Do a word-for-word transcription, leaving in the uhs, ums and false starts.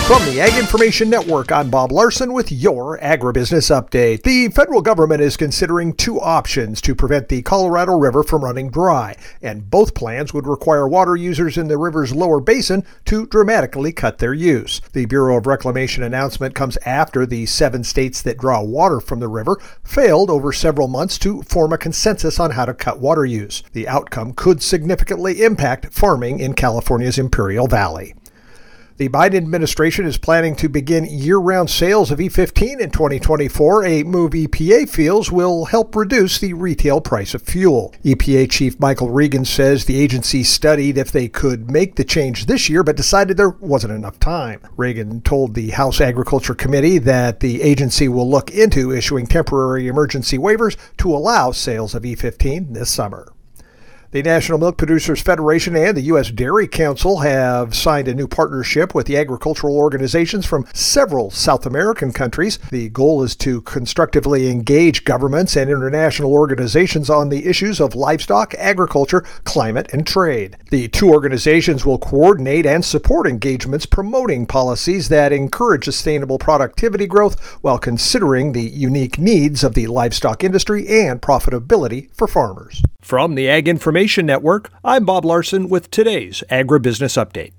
From the Ag Information Network, I'm Bob Larson with your Agribusiness Update. The federal government is considering two options to prevent the Colorado River from running dry, and both plans would require water users in the river's lower basin to dramatically cut their use. The Bureau of Reclamation announcement comes after the seven states that draw water from the river failed over several months to form a consensus on how to cut water use. The outcome could significantly impact farming in California's Imperial Valley. The Biden administration is planning to begin year-round sales of E fifteen in twenty twenty-four, a move E P A feels will help reduce the retail price of fuel. E P A Chief Michael Regan says the agency studied if they could make the change this year, but decided there wasn't enough time. Regan told the House Agriculture Committee that the agency will look into issuing temporary emergency waivers to allow sales of E fifteen this summer. The National Milk Producers Federation and the U S Dairy Council have signed a new partnership with the agricultural organizations from several South American countries. The goal is to constructively engage governments and international organizations on the issues of livestock, agriculture, climate, and trade. The two organizations will coordinate and support engagements promoting policies that encourage sustainable productivity growth while considering the unique needs of the livestock industry and profitability for farmers. From the Ag Information Network, I'm Bob Larson with today's Agribusiness Update.